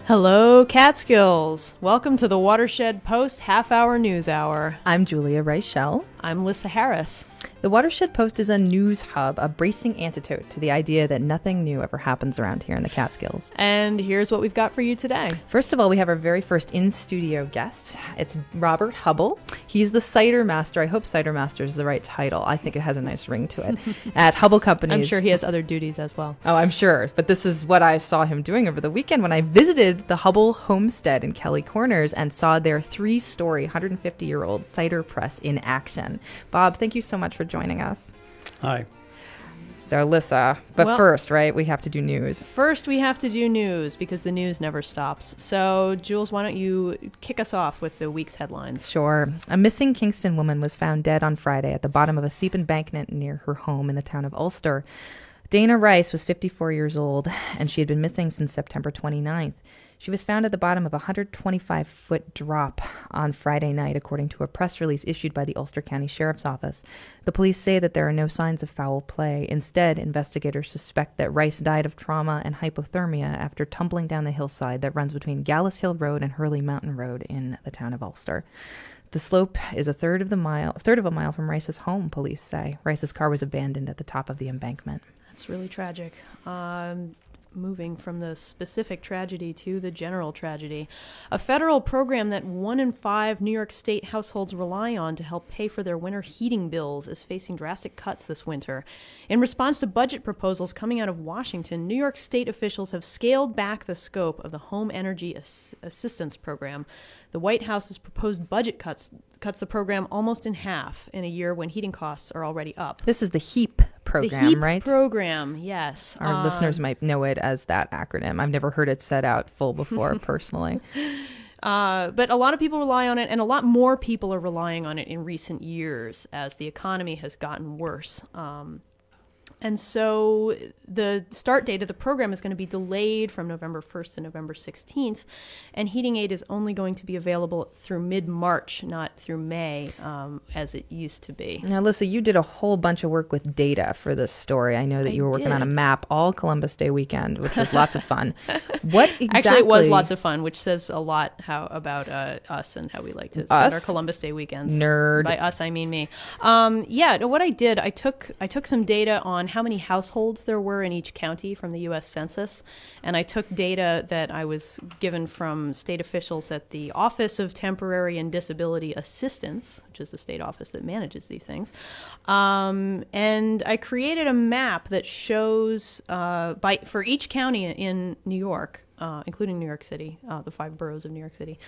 Hello, Catskills. Welcome to the Watershed Post Half-Hour News Hour. I'm Julia Reichel. I'm Lissa Harris. The Watershed Post is a news hub, a bracing antidote to the idea that nothing new ever happens around here in the Catskills. And here's what we've got for you today. First of all, we have our very first in-studio guest. It's Robert Hubble. He's the cider master. I hope cider master is the right title. I think it has a nice ring to it. At Hubble Companies. I'm sure he has other duties as well. Oh, I'm sure. But this is what I saw him doing over the weekend when I visited the Hubble homestead in Kelly Corners and saw their 3-story, 150-year-old cider press in action. Bob, thank you so much for joining us. Hi. So, Lissa, first, right, we have to do news. First, we have to do news because the news never stops. So, Jules, why don't you kick us off with the week's headlines? Sure. A missing Kingston woman was found dead on Friday at the bottom of a steep embankment near her home in the town of Ulster. Dana Rice was 54 years old, and she had been missing since September 29th. She was found at the bottom of a 125-foot drop on Friday night, according to a press release issued by the Ulster County Sheriff's Office. The police say that there are no signs of foul play. Instead, investigators suspect that Rice died of trauma and hypothermia after tumbling down the hillside that runs between Gallus Hill Road and Hurley Mountain Road in the town of Ulster. The slope is a third of a mile from Rice's home, police say. Rice's car was abandoned at the top of the embankment. That's really tragic. Moving from the specific tragedy to the general tragedy. A federal program that 1 in 5 New York State households rely on to help pay for their winter heating bills is facing drastic cuts this winter. In response to budget proposals coming out of Washington, New York State officials have scaled back the scope of the Home Energy Assistance Program. The White House's proposed budget cuts the program almost in half in a year when heating costs are already up. This is the HEAP program, the HEAP right? program, yes. Our listeners might know it as that acronym. I've never heard it said out full before, personally. But a lot of people rely on it, and a lot more people are relying on it in recent years as the economy has gotten worse. And so the start date of the program is going to be delayed from November 1st to November 16th, and heating aid is only going to be available through mid-March, not through May, as it used to be. Now, Alyssa, you did a whole bunch of work with data for this story. I know that you were working on a map all Columbus Day weekend, which was lots of fun. What exactly? Actually, it was lots of fun, which says a lot about us and how we like to spend our Columbus Day weekends. Nerd. By us, I mean me. What I did, I took some data on how many households there were in each county from the U.S. Census, and I took data that I was given from state officials at the Office of Temporary and Disability Assistance, which is the state office that manages these things, and I created a map that shows for each county in New York, including New York City, the 5 boroughs of New York City,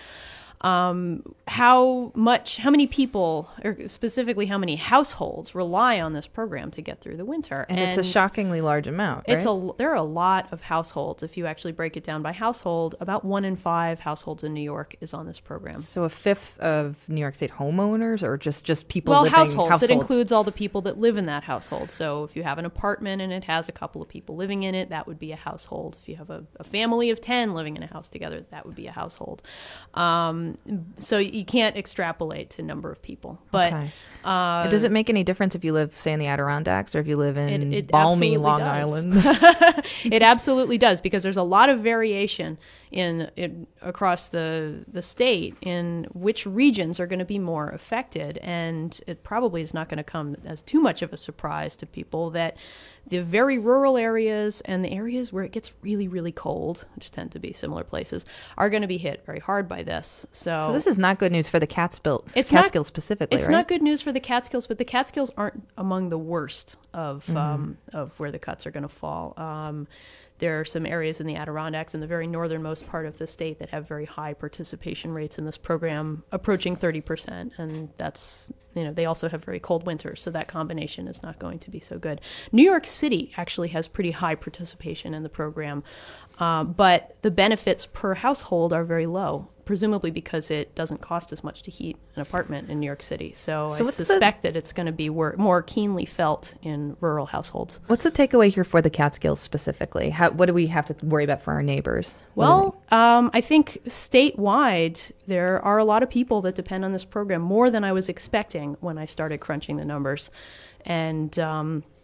how many people, or specifically how many households rely on this program to get through the winter. And it's a shockingly large amount, right? There are a lot of households. If you actually break it down by household, about 1 in 5 households in New York is on this program. So a fifth of New York State homeowners, or just people living households. It includes all the people that live in that household. So if you have an apartment and it has a couple of people living in it, that would be a household. If you have a family of 10 living in a house together, that would be a household. So you can't extrapolate to number of people. But okay. Does it make any difference if you live, say, in the Adirondacks or if you live in it balmy Long Island? It absolutely does, because there's a lot of variation in across the state in which regions are going to be more affected, and it probably is not going to come as too much of a surprise to people that the very rural areas and the areas where it gets really, really cold, which tend to be similar places, are going to be hit very hard by this. So this is not good news for the Catskills specifically, It's right? not good news for the Catskills, but the Catskills aren't among the worst of where the cuts are going to fall. There are some areas in the Adirondacks in the very northernmost part of the state that have very high participation rates in this program, approaching 30%. And that's, they also have very cold winters, so that combination is not going to be so good. New York City actually has pretty high participation in the program, but the benefits per household are very low, presumably because it doesn't cost as much to heat an apartment in New York City. So I suspect that it's going to be more keenly felt in rural households. What's the takeaway here for the Catskills specifically? What do we have to worry about for our neighbors? Well, I think statewide, there are a lot of people that depend on this program, more than I was expecting when I started crunching the numbers. And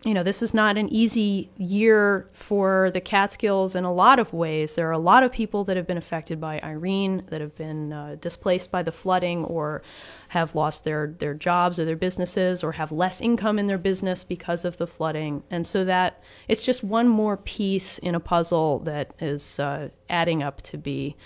This is not an easy year for the Catskills in a lot of ways. There are a lot of people that have been affected by Irene, that have been displaced by the flooding, or have lost their jobs or their businesses, or have less income in their business because of the flooding. And so that it's just one more piece in a puzzle that is adding up to be,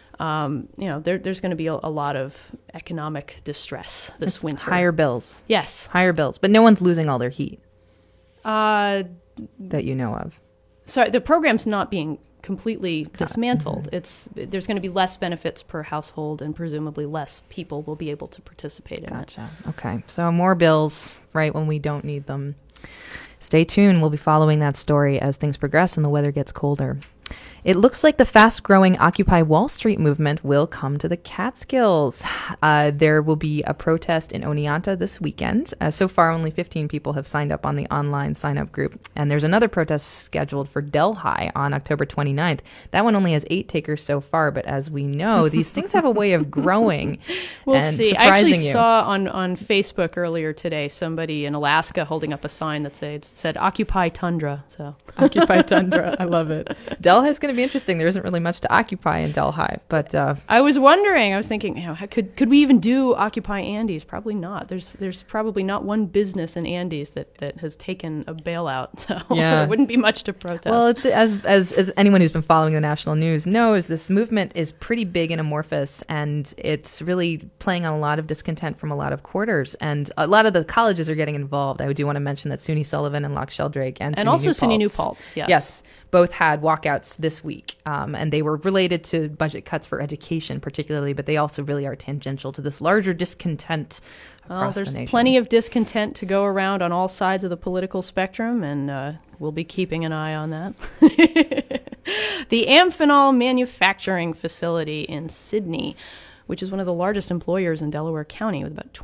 there's going to be a lot of economic distress this winter. Higher bills. Yes. Higher bills. But no one's losing all their heat. That you know of. Sorry, the program's not being completely dismantled. There's going to be less benefits per household, and presumably less people will be able to participate in it. Gotcha. Okay, so more bills right when we don't need them. Stay tuned. We'll be following that story as things progress and the weather gets colder. It looks like the fast-growing Occupy Wall Street movement will come to the Catskills. There will be a protest in Oneonta this weekend. So far, only 15 people have signed up on the online sign-up group. And there's another protest scheduled for Delhi on October 29th. That one only has 8 takers so far, but as we know, these things have a way of growing We'll and see. I surprising actually you. saw on Facebook earlier today somebody in Alaska holding up a sign that said Occupy Tundra. So Occupy Tundra. I love it. Delhi is going to be interesting. There isn't really much to occupy in Delhi, but I was thinking, how could we even do Occupy Andes? Probably not. There's probably not one business in Andes that has taken a bailout, so Yeah. there wouldn't be much to protest. well, it's as anyone who's been following the national news knows, this movement is pretty big and amorphous, and it's really playing on a lot of discontent from a lot of quarters, and a lot of the colleges are getting involved. I do want to mention that SUNY Sullivan and Loch Sheldrake and also SUNY New Paltz, Paltz, yes. Yes, both had walkouts this week, and they were related to budget cuts for education particularly, but they also really are tangential to this larger discontent across the there's nation. plenty of discontent to go around on all sides of the political spectrum, and we'll be keeping an eye on that. The Amphenol manufacturing facility in Sydney, which is one of the largest employers in Delaware County with about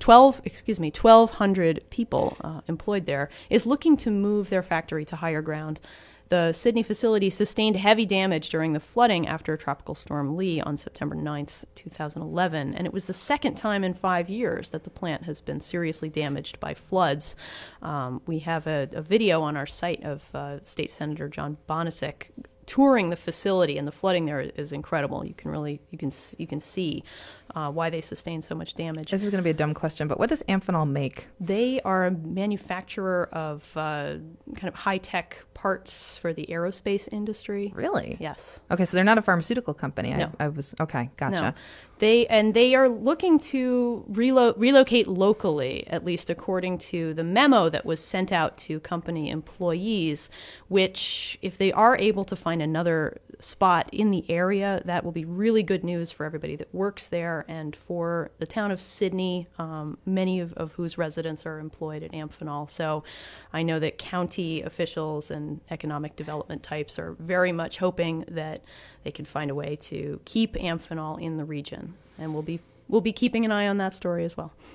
1,200 people employed there, is looking to move their factory to higher ground. The Sydney facility sustained heavy damage during the flooding after Tropical Storm Lee on September 9th, 2011, and it was the second time in 5 years that the plant has been seriously damaged by floods. We have a video on our site of State Senator John Bonasek touring the facility, and the flooding there is incredible. You can see why they sustained so much damage. This is going to be a dumb question, but what does Amphenol make? They are a manufacturer of kind of high-tech parts for the aerospace industry. Really? Yes. Okay, so they're not a pharmaceutical company. No. I was okay. Gotcha. No. They are looking to relocate locally, at least according to the memo that was sent out to company employees, which, if they are able to find another spot in the area, that will be really good news for everybody that works there and for the town of Sydney, many of whose residents are employed at Amphenol. So I know that county officials and economic development types are very much hoping that they can find a way to keep Amphenol in the region. And we'll be keeping an eye on that story as well.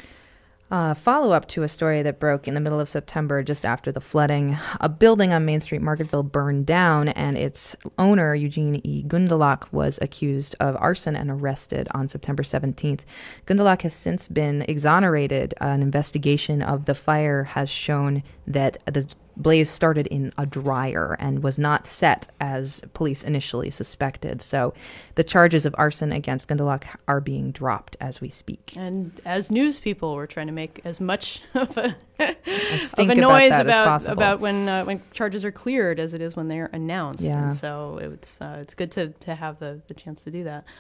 Follow-up to a story that broke in the middle of September just after the flooding. A building on Main Street, Margaretville, burned down, and its owner, Eugene E. Gundelach, was accused of arson and arrested on September 17th. Gundelach has since been exonerated. An investigation of the fire has shown that the blaze started in a dryer and was not set as police initially suspected. So the charges of arson against Gundelach are being dropped as we speak. And as news people, we're trying to make as much of a stink noise about that as possible. about when charges are cleared as it is when they're announced. Yeah. And so it's good to have the chance to do that.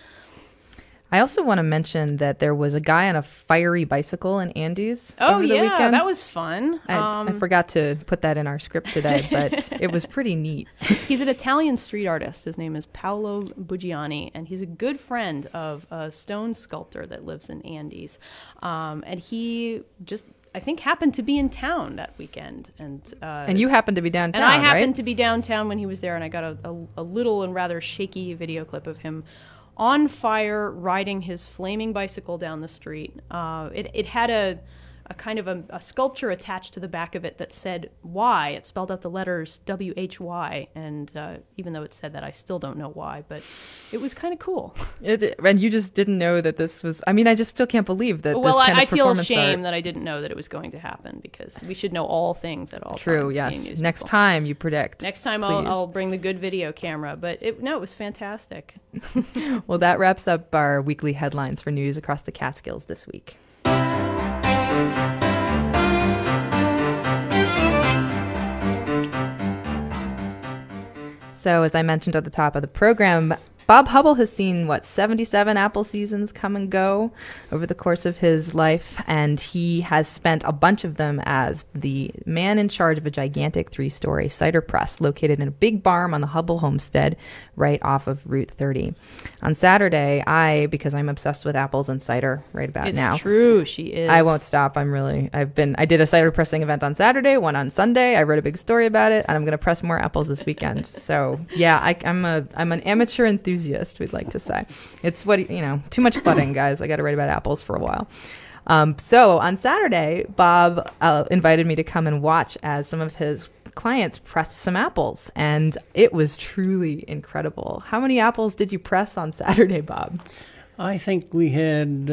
I also want to mention that there was a guy on a fiery bicycle in Andes over the yeah, weekend. that was fun. I forgot to put that in our script today, but it was pretty neat. He's an Italian street artist. His name is Paolo Buggiani, and he's a good friend of a stone sculptor that lives in Andes. And he just, I think, happened to be in town that weekend. And you happened to be downtown, and I happened right? to be downtown when he was there, and I got a little and rather shaky video clip of him on fire riding his flaming bicycle down the street. It had a kind of a sculpture attached to the back of it that said Y. It spelled out the letters WHY, and even though it said that, I still don't know why, but it was kind of cool. And you just didn't know that this was, I mean, I just still can't believe that Well, this kind I of feel performance shame art. that I didn't know that it was going to happen, because we should know all things at all True, times. yes. being news Next people. time you predict. Next time please. I'll bring the good video camera, but it was fantastic. Well, that wraps up our weekly headlines for news across the Catskills this week. So, as I mentioned at the top of the program, Bob Hubble has seen, 77 apple seasons come and go over the course of his life, and he has spent a bunch of them as the man in charge of a gigantic 3-story cider press located in a big barn on the Hubble homestead right off of Route 30. On Saturday, because I'm obsessed with apples and cider right about It's now. true, she is. I won't stop. I did a cider pressing event on Saturday, one on Sunday. I wrote a big story about it, and I'm going to press more apples this weekend. So yeah, I'm an amateur enthusiast, we'd like to say. It's too much flooding, guys. I got to write about apples for a while. So on Saturday, Bob invited me to come and watch as some of his clients pressed some apples, and it was truly incredible. How many apples did you press on Saturday, Bob? I think we had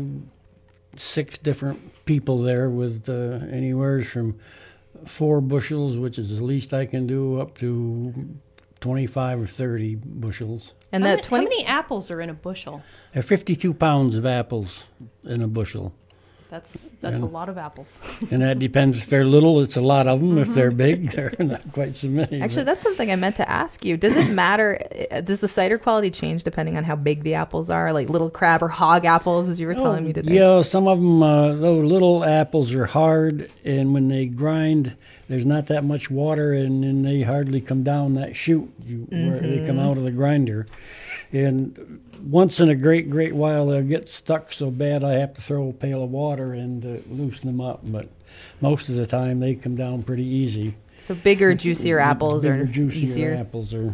6 different people there with anywhere from 4 bushels, which is the least I can do, up to 25 or 30 bushels. And How that many apples are in a bushel? There are 52 pounds of apples in a bushel. That's a lot of apples. And that depends. If they're little, it's a lot of them. If they're big, they're not quite so many. Actually, but that's something I meant to ask you. Does it matter? Does the cider quality change depending on how big the apples are? Like little crab or hog apples, as you were telling me today? Yeah, some of them, those little apples are hard, and when they grind, there's not that much water, and then they hardly come down that chute where they come out of the grinder. And once in a great while, they'll get stuck so bad I have to throw a pail of water in to loosen them up. But most of the time, they come down pretty easy. So bigger, juicier apples Bigger, are juicier easier. apples are,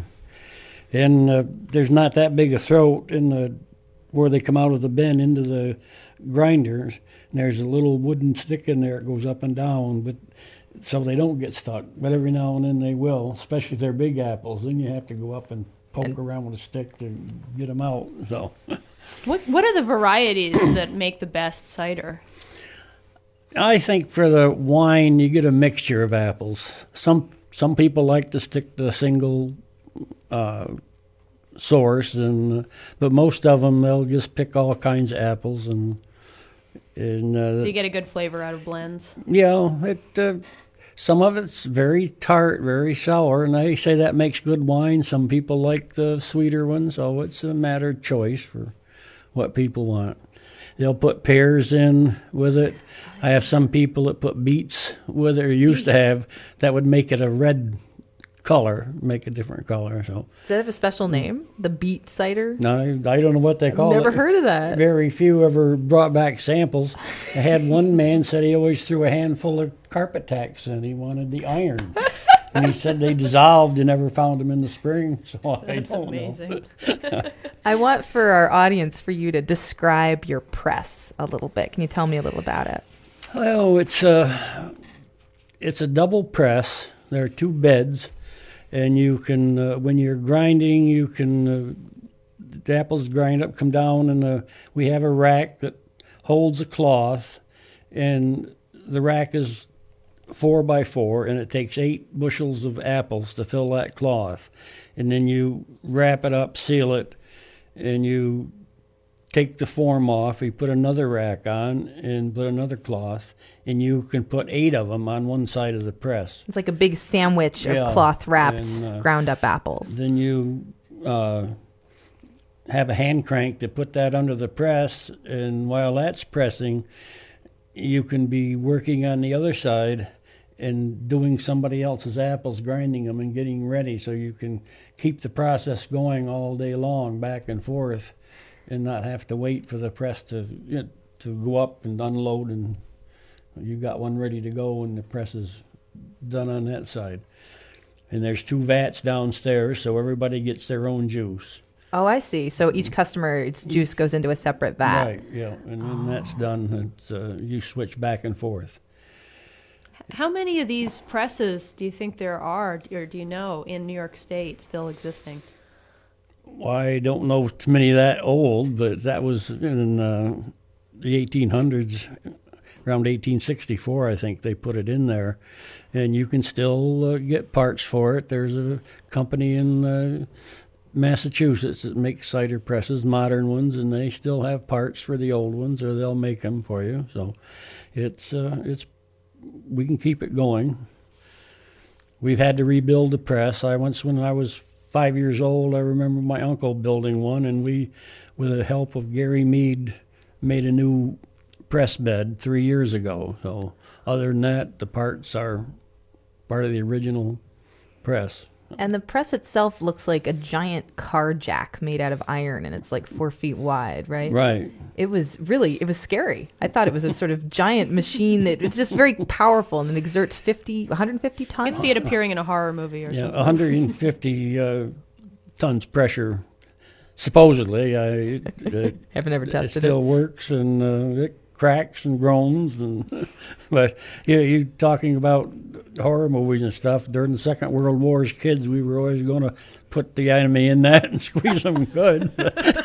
and there's not that big a throat in where they come out of the bin into the grinders. And there's a little wooden stick in there that goes up and down, but so they don't get stuck. But every now and then they will, especially if they're big apples. Then you have to go up and poke around with a stick to get them out. So, What are the varieties that make the best cider? I think for the wine, you get a mixture of apples. Some people like to stick to a single source, but most of them they'll just pick all kinds of apples and. Do you get a good flavor out of blends? Some of it's very tart, very sour, and they say that makes good wine. Some people like the sweeter ones, so it's a matter of choice for what people want. They'll put pears in with it. I have some people that put beets with it, or used to have, that would make it a red color, make a different color. So Does that have a special name? The beet cider? no, I don't know what they call it. Never heard of that. Very few ever brought back samples. I had one man said he always threw a handful of carpet tacks in. He wanted the iron. And he said they dissolved. You never found them in the spring. So I That's don't amazing. I want for our audience for you to describe your press a little bit. Can you tell me a little about it? Well, it's a double press. There are 2 beds. And you can, when you're grinding, you can, the apples grind up, come down, and we have a rack that holds a cloth, and the rack is 4 by 4, and it takes 8 bushels of apples to fill that cloth. And then you wrap it up, seal it, and you take the form off, you put another rack on, and put another cloth, and you can put 8 of them on one side of the press. It's like a big sandwich of Yeah, cloth wrapped, and, ground up apples. Then you have a hand crank to put that under the press, and while that's pressing, you can be working on the other side and doing somebody else's apples, grinding them and getting ready, so you can keep the process going all day long, back and forth, and not have to wait for the press to go up and unload, and you got one ready to go and the press is done on that side. And there's 2 vats downstairs, so everybody gets their own juice. Oh, I see. So each customer's juice goes into a separate vat. Right, yeah. And when that's done, it's, you switch back and forth. How many of these presses do you think there are, or do you know, in New York State still existing? Well, I don't know too many that old, but that was in the 1800s, around 1864, I think they put it in there. And you can still get parts for it. There's a company in Massachusetts that makes cider presses, modern ones, and they still have parts for the old ones, or they'll make them for you. So it's we can keep it going. We've had to rebuild the press. When I was 5 years old, I remember my uncle building one, and we, with the help of Gary Mead, made a new press bed 3 years ago. So other than that, the parts are part of the original press. And the press itself looks like a giant car jack made out of iron, and it's like 4 feet wide, right? Right. It was scary. I thought it was a sort of giant machine that it's just very powerful and it exerts 150 You tons. can see it appearing in a horror movie or Yeah, something. 150 tons pressure, supposedly. I've never It tested still it. works, and it cracks and groans. And but yeah, you talking about horror movies and stuff. During the Second World War, as kids, we were always going to put the enemy in that and squeeze them good.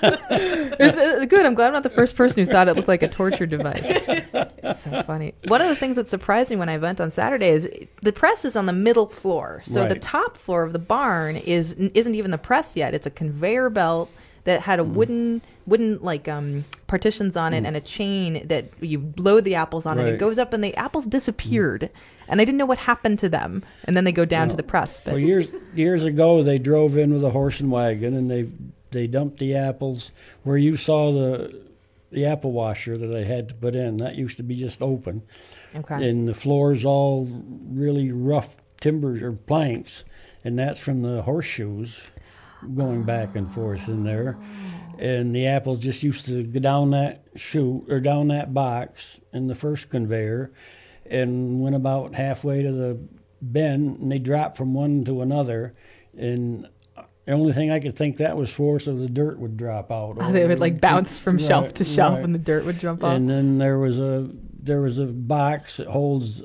Good. I'm glad I'm not the first person who thought it looked like a torture device. It's so funny. One of the things that surprised me when I went on Saturday is the press is on the middle floor. So the Right. top floor of the barn isn't even the press yet. It's a conveyor belt that had a wooden like partitions on it and a chain that you load the apples on and it Right. goes up and the apples disappeared. And I didn't know what happened to them. And then they go down to the press. But Well, years ago, they drove in with a horse and wagon, and they dumped the apples where you saw the apple washer that they had to put in. That used to be just open, okay. and the floors all really rough timbers or planks, and that's from the horseshoes going back and forth in there. And the apples just used to go down that chute or down that box in the first conveyor, and went about halfway to the bin, and they dropped from one to another. And the only thing I could think that was for, so the dirt would drop out. They would like bounce from shelf to shelf right. and the dirt would jump off. And then there was a box that holds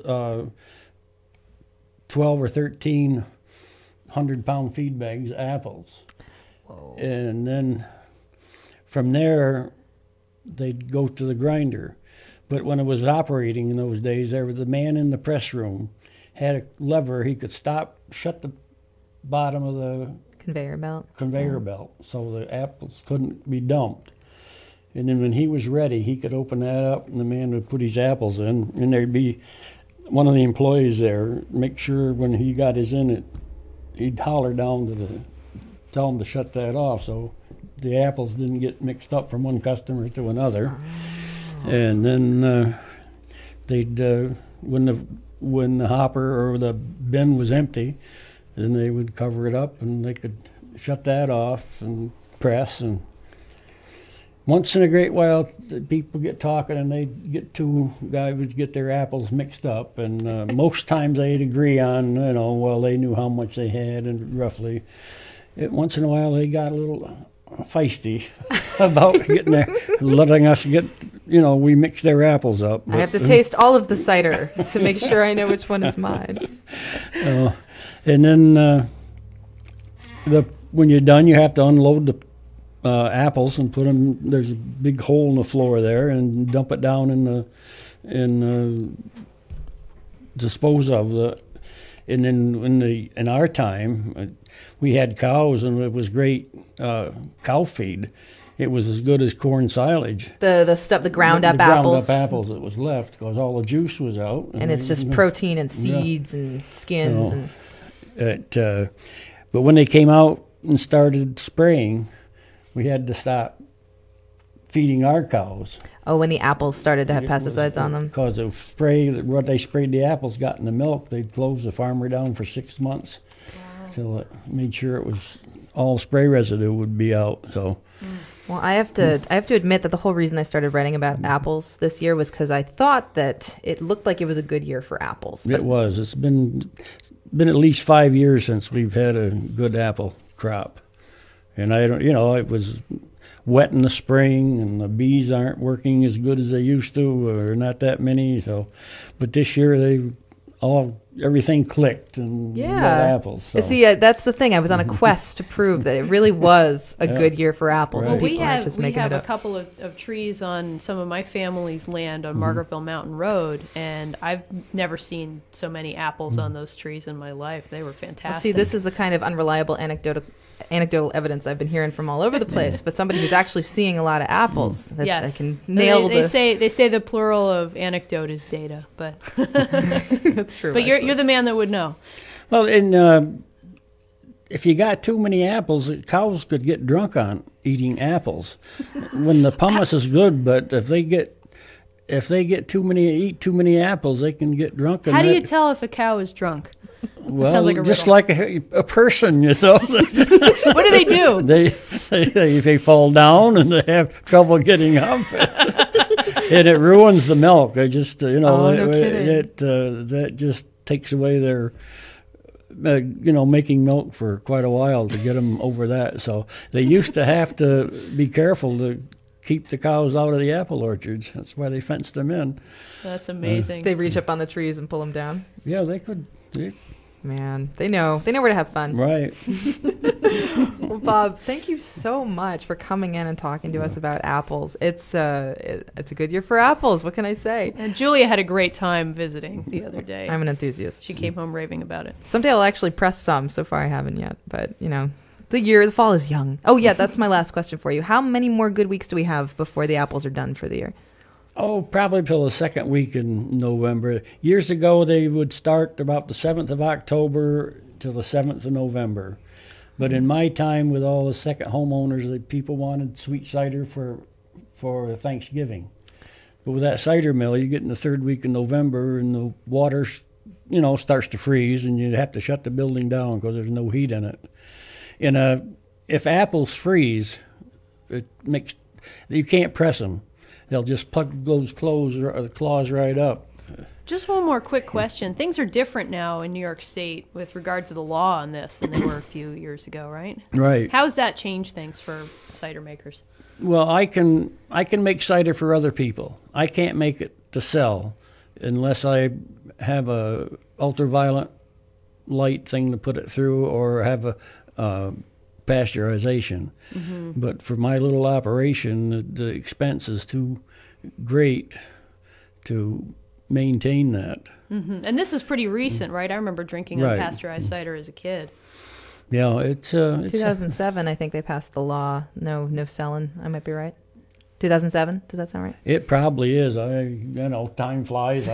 12 or 13 100-pound feed bags of apples. Whoa. And then from there, they'd go to the grinder. But when it was operating in those days, there was the man in the press room had a lever. He could shut the bottom of the Conveyor belt. conveyor belt so the apples couldn't be dumped. And then when he was ready, he could open that up, and the man would put his apples in, and there'd be one of the employees there, make sure when he got his in it, he'd holler down to tell him to shut that off so the apples didn't get mixed up from one customer to another. And then they'd when the hopper or the bin was empty, then they would cover it up and they could shut that off and press. And once in a great while, the people get talking and two guys would get their apples mixed up. And most times they'd agree on, well, they knew how much they had and roughly. Once in a while they got a little feisty about letting us get, we mix their apples up. I have to taste all of the cider to make sure I know which one is mine. And then when you're done, you have to unload the apples and put them. There's a big hole in the floor there, and dump it down dispose of the. And then in our time, we had cows, and it was great cow feed. It was as good as corn silage. The stuff, the ground up the apples. ground up apples that was left, because all the juice was out. And it's just protein and seeds and skins. But when they came out and started spraying, we had to stop feeding our cows. Oh, when the apples started to have pesticides on them? Because of what they sprayed the apples got in the milk, they'd close the farmer down for 6 months till it made sure it was all spray residue would be out. So, well, I have to admit that the whole reason I started writing about apples this year was because I thought that it looked like it was a good year for apples. But it was. It's been at least 5 years since we've had a good apple crop. And I don't, it was wet in the spring, and the bees aren't working as good as they used to, or not that many. So, but this year everything clicked and we got apples. So. See, that's the thing. I was on a quest to prove that it really was a good year for apples. Right. And Well, people aren't just we making have it a up. couple of trees on some of my family's land on Margaretville Mountain Road, and I've never seen so many apples on those trees in my life. They were fantastic. Well, see, this is the kind of unreliable anecdotal evidence I've been hearing from all over the place, but somebody who's actually seeing a lot of apples. That's, Yes. I can nail they say the plural of anecdote is data, but That's true. but you're the man that would know. Well, and if you got too many apples, cows could get drunk on eating apples. When the pumice is good, but if they get eat too many apples, they can get drunk. How do you tell if a cow is drunk? Well, sounds like a just riddle. like a person, What do they do? they fall down and they have trouble getting up, and it ruins the milk. I just no kidding. That just takes away their making milk for quite a while to get them over that. So they used to have to be careful to keep the cows out of the apple orchards. That's why they fenced them in. That's amazing. They reach up on the trees and pull them down. Yeah, they could. Man, they know where to have fun. Right. Well, Bob, thank you so much for coming in and talking to us about apples. It's a good year for apples. What can I say? And Julia had a great time visiting the other day. I'm an enthusiast. She came home raving about it. Someday I'll actually press some. So far I haven't yet, but the fall is young. Oh yeah, that's my last question for you. How many more good weeks do we have before the apples are done for the year? Oh, probably till the second week in November. Years ago, they would start about the 7th of October till the 7th of November. But in my time, with all the second homeowners, the people wanted sweet cider for Thanksgiving. But with that cider mill, you get in the third week in November, and the water, starts to freeze, and you have to shut the building down because there's no heat in it. And if apples freeze, you can't press them. They'll just plug those claws right up. Just one more quick question. Things are different now in New York State with regard to the law on this than they were a few years ago, right? Right. How's that changed things for cider makers? Well, I can make cider for other people. I can't make it to sell unless I have a ultraviolet light thing to put it through or have a pasteurization. Mm-hmm. But for my little operation, the expense is too great to maintain that. Mm-hmm. And this is pretty recent, right? I remember drinking unpasteurized cider as a kid. Yeah, it's 2007. I think they passed the law. No selling. I might be right. 2007. Does that sound right? It probably is. Time flies.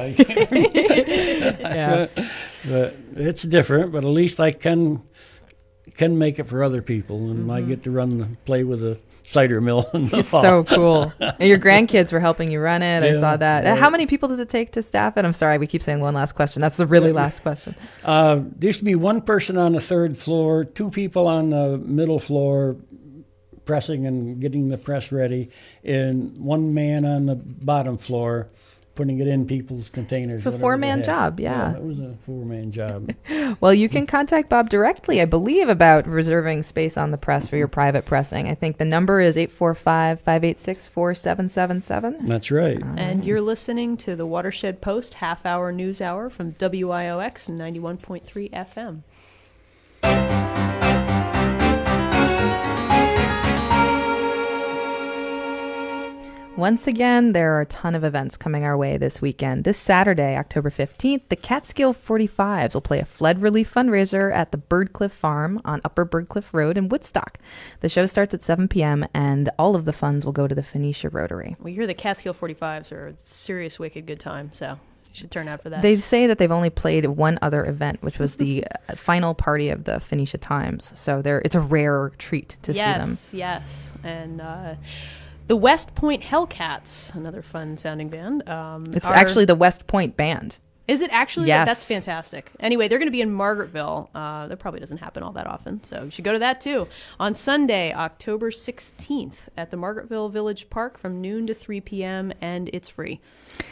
Yeah. But it's different. But at least I can make it for other people, and I get to play with a cider mill in the fall. So cool. And your grandkids were helping you run it. I saw that. Right. How many people does it take to staff it? I'm sorry, we keep saying one last question. That's the really last question. There used to be one person on the third floor, two people on the middle floor pressing and getting the press ready, and one man on the bottom floor putting it in people's containers. It's a four-man job, yeah. It was a four-man job. Well, you can contact Bob directly, I believe, about reserving space on the press for your private pressing. I think the number is 845-586-4777. That's right. And you're listening to the Watershed Post half-hour news hour from WIOX 91.3 FM. Once again, there are a ton of events coming our way this weekend. This Saturday, October 15th, the Catskill 45s will play a flood relief fundraiser at the Birdcliff Farm on Upper Birdcliff Road in Woodstock. The show starts at 7 p.m., and all of the funds will go to the Phoenicia Rotary. We hear the Catskill 45s are a serious, wicked good time, so you should turn out for that. They say that they've only played one other event, which was the final party of the Phoenicia Times. So it's a rare treat to see them. Yes. And the West Point Hellcats, another fun-sounding band. It's actually the West Point Band. Is it actually? Yes. That's fantastic. Anyway, they're going to be in Margaretville. That probably doesn't happen all that often, so you should go to that too. On Sunday, October 16th at the Margaretville Village Park from noon to 3 p.m., and it's free.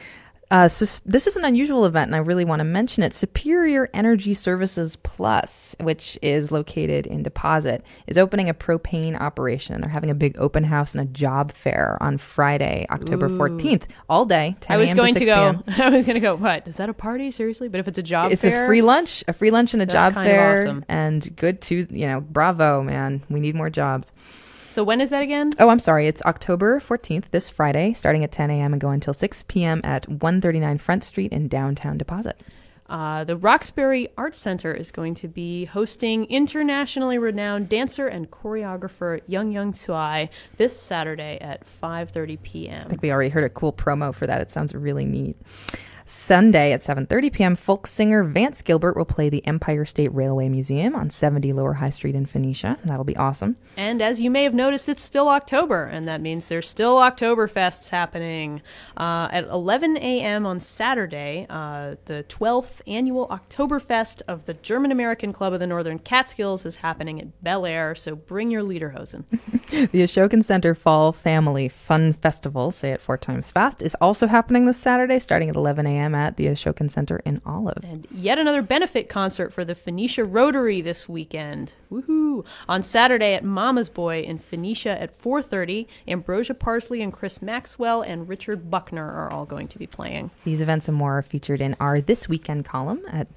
This is an unusual event, and I really want to mention it. Superior Energy Services Plus, which is located in Deposit, is opening a propane operation. They're having a big open house and a job fair on Friday, October 14th, all day, 10 a.m. to 6 p.m. I was going to go, what? Is that a party? Seriously? But if it's a job It's fair? a free lunch and a That's job kind of fair. awesome. And good to, bravo, man. We need more jobs. So when is that again? Oh, I'm sorry. It's October 14th, this Friday, starting at 10 a.m. and going until 6 p.m. at 139 Front Street in downtown Deposit. The Roxbury Arts Center is going to be hosting internationally renowned dancer and choreographer Young Tsui this Saturday at 5:30 p.m. I think we already heard a cool promo for that. It sounds really neat. Sunday at 7:30 p.m., folk singer Vance Gilbert will play the Empire State Railway Museum on 70 Lower High Street in Phoenicia. That'll be awesome. And as you may have noticed, it's still October, and that means there's still Oktoberfests happening. At 11 a.m. on Saturday, the 12th annual Oktoberfest of the German American Club of the Northern Catskills is happening at Bel Air, so bring your Lederhosen. The Ashokan Center Fall Family Fun Festival, say it 4 times fast, is also happening this Saturday, starting at 11 a.m. at the Ashokan Center in Olive. And yet another benefit concert for the Phoenicia Rotary this weekend. Woohoo! On Saturday at Mama's Boy in Phoenicia at 4:30, Ambrosia Parsley and Chris Maxwell and Richard Buckner are all going to be playing. These events and more are featured in our This Weekend column at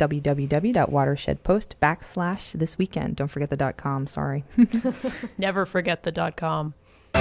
www.watershedpost.com/thisweekend. Don't forget the .com, sorry. Never forget the .com.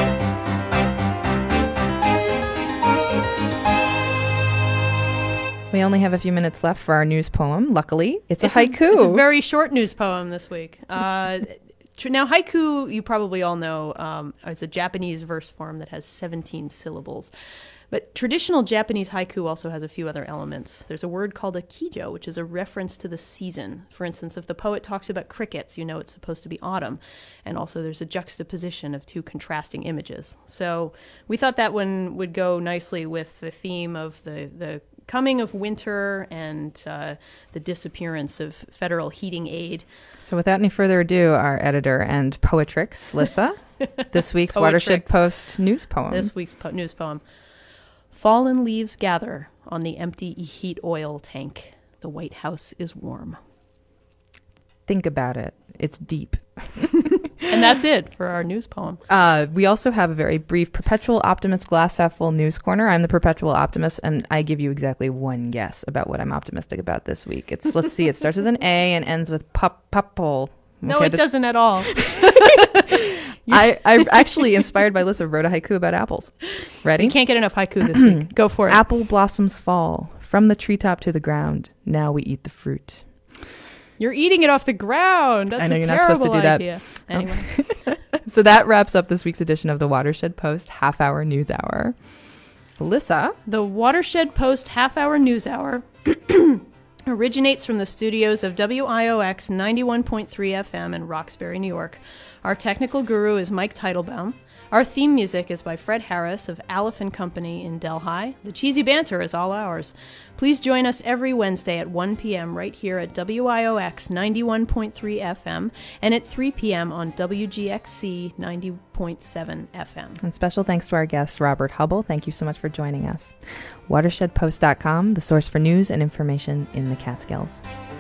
We only have a few minutes left for our news poem. Luckily, it's a haiku. It's a very short news poem this week. Now, haiku, you probably all know, is a Japanese verse form that has 17 syllables. But traditional Japanese haiku also has a few other elements. There's a word called a kijo, which is a reference to the season. For instance, if the poet talks about crickets, you know it's supposed to be autumn. And also there's a juxtaposition of 2 contrasting images. So we thought that one would go nicely with the theme of the coming of winter and the disappearance of federal heating aid. So without any further ado, our editor and poetrix, Lissa, this week's Watershed Post news poem. This week's news poem. Fallen leaves gather on the empty heat oil tank. The White House is warm. Think about it. It's deep. And that's it for our news poem. We also have a very brief Perpetual Optimist Glass Half Full news corner. I'm the Perpetual Optimist, and I give you exactly one guess about what I'm optimistic about this week. Let's see, it starts with an A and ends with pupple. No, it doesn't at all. I actually, inspired by Lissa, wrote a haiku about apples. Ready? You can't get enough haiku this week. Go for it. Apple blossoms fall from the treetop to the ground. Now we eat the fruit. You're eating it off the ground. That's I know a you're not terrible supposed to do that. idea. Anyway. So that wraps up this week's edition of the Watershed Post Half-Hour News Hour. Lissa? The Watershed Post Half-Hour News Hour originates from the studios of WIOX 91.3 FM in Roxbury, New York. Our technical guru is Mike Teitelbaum. Our theme music is by Fred Harris of Aleph & Company in Delhi. The cheesy banter is all ours. Please join us every Wednesday at 1 p.m. right here at WIOX 91.3 FM and at 3 p.m. on WGXC 90.7 FM. And special thanks to our guest, Robert Hubble. Thank you so much for joining us. WatershedPost.com, the source for news and information in the Catskills.